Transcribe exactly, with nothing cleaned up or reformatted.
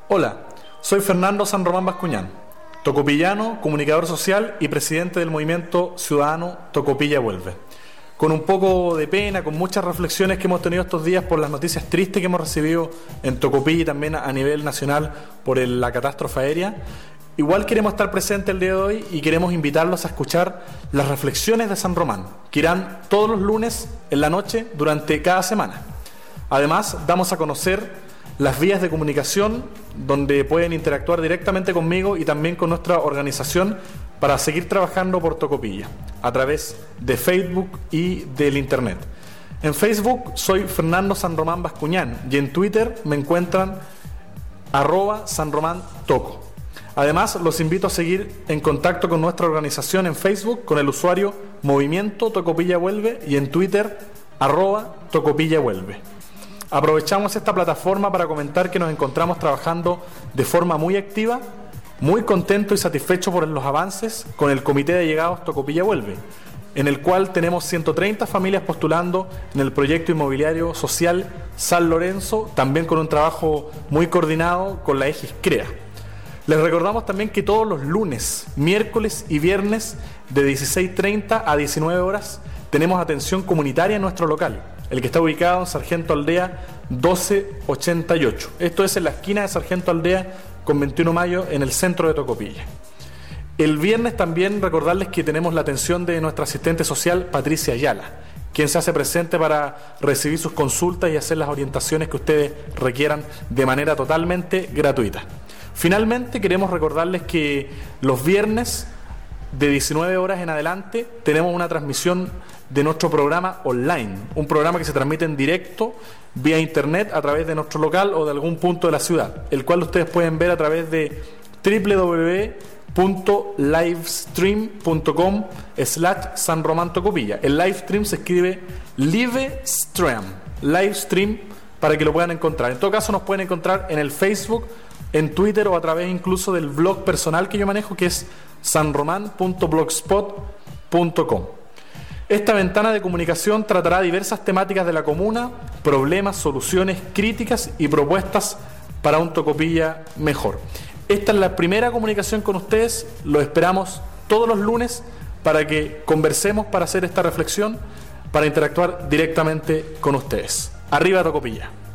Hola, soy Fernando San Román Bascuñán, tocopillano, comunicador social y presidente del movimiento ciudadano Tocopilla Vuelve. Con un poco de pena, con muchas reflexiones que hemos tenido estos días por las noticias tristes que hemos recibido en Tocopilla y también a nivel nacional por el, la catástrofe aérea, igual queremos estar presentes el día de hoy y queremos invitarlos a escuchar las reflexiones de San Román, que irán todos los lunes en la noche durante cada semana. Además, damos a conocer las vías de comunicación donde pueden interactuar directamente conmigo y también con nuestra organización para seguir trabajando por Tocopilla a través de Facebook y del Internet. En Facebook soy Fernando San Román Bascuñán y en Twitter me encuentran arroba San Román Toco. Además, los invito a seguir en contacto con nuestra organización en Facebook con el usuario Movimiento Tocopilla Vuelve y en Twitter arroba Tocopilla Vuelve. Aprovechamos esta plataforma para comentar que nos encontramos trabajando de forma muy activa, muy contento y satisfecho por los avances con el Comité de Allegados Tocopilla Vuelve, en el cual tenemos ciento treinta familias postulando en el proyecto inmobiliario social San Lorenzo, también con un trabajo muy coordinado con la Egis CREA. Les recordamos también que todos los lunes, miércoles y viernes de dieciséis treinta a diecinueve horas tenemos atención comunitaria en nuestro local, el que está ubicado en Sargento Aldea doce ochenta y ocho. Esto es en la esquina de Sargento Aldea con veintiuno de mayo en el centro de Tocopilla. El viernes también recordarles que tenemos la atención de nuestra asistente social Patricia Ayala, quien se hace presente para recibir sus consultas y hacer las orientaciones que ustedes requieran de manera totalmente gratuita. Finalmente queremos recordarles que los viernes de diecinueve horas en adelante tenemos una transmisión de nuestro programa online, un programa que se transmite en directo vía internet a través de nuestro local o de algún punto de la ciudad, el cual ustedes pueden ver a través de doble u doble u doble u punto livestream punto com slash San Román Tocopilla. El livestream se escribe Livestream, livestream, para que lo puedan encontrar. En todo caso nos pueden encontrar en el Facebook, en Twitter o a través incluso del blog personal que yo manejo, que es sanroman punto blogspot punto com. Esta ventana de comunicación tratará diversas temáticas de la comuna, problemas, soluciones, críticas y propuestas para un Tocopilla mejor. Esta es la primera comunicación con ustedes, lo esperamos todos los lunes para que conversemos, para hacer esta reflexión, para interactuar directamente con ustedes. Arriba Tocopilla.